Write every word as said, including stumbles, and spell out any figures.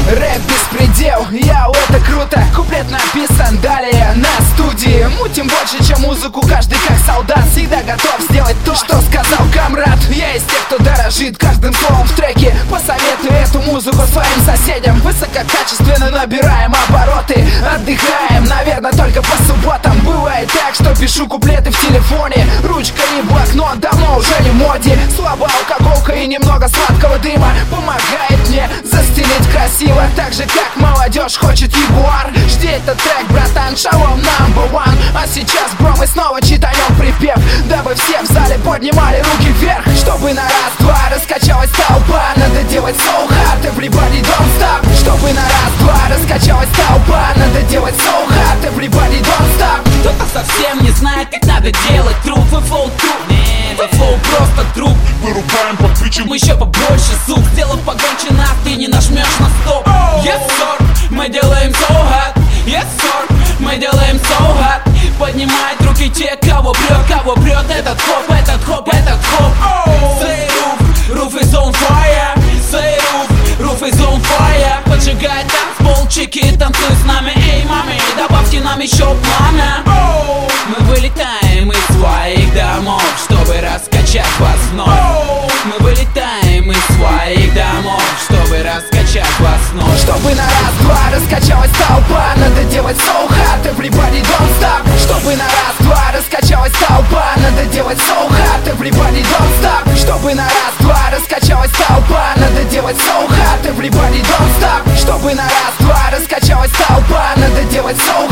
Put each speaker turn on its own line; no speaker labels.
Рэп беспредел, яу, это круто. Куплет написан, далее на студии. Мутим больше, чем музыку, каждый как солдат всегда готов сделать то, что сказал комрад. Я из тех, кто дорожит каждым словом в треке. Посоветую эту музыку своим соседям. Высококачественно набираем обороты, отдыхаем, наверное, только по субботам. Бывает так, что пишу куплеты в телефоне. Ручка и блокнот давно уже не в моде. Слабая алкоголка и немного сладкого дыма помогает мне застелить красиво. Так же, как молодежь хочет ягуар. Жди этот трек, братан, шалом number one. А сейчас, бро, мы снова читаем припев, дабы все в зале поднимали руки вверх. Чтобы на раз-два раскачалась толпа, надо делать so hard, everybody don't stop. Чтобы на раз-два раскачалась толпа, надо делать so hard, everybody don't stop.
Кто-то совсем не знает, как надо делать труп. Вы флоу труп, вы флоу просто труп.
Вырубаем, подключим
Мы еще побольше, сук, сделав погромче нас, ты не нажмешь на стоп. Yes, sir, мы делаем so hot. Yes, sir, мы делаем so hot. Поднимают руки те, кого прет, кого прет этот хоп, этот хоп, этот хоп. Say roof, roof is on fire. Say roof, roof is on fire. Поджигай танцпол, чики, танцуй с нами. Эй, мами, добавьте нам еще пламя. Мы вылетаем из своих домов, чтобы раскачать вас вновь. Мы вылетаем из своих домов, чтобы раскачать вас вновь.
Чтобы на раз-два раскачалась толпа, надо делать so hard, everybody don't stop. Чтобы на раз-два раскачалась толпа, надо делать so hard, everybody don't stop. Чтобы на раз-два раскачалась толпа, надо делать so hard, everybody don't stop. Чтобы на раз-два раскачалась толпа, надо делать so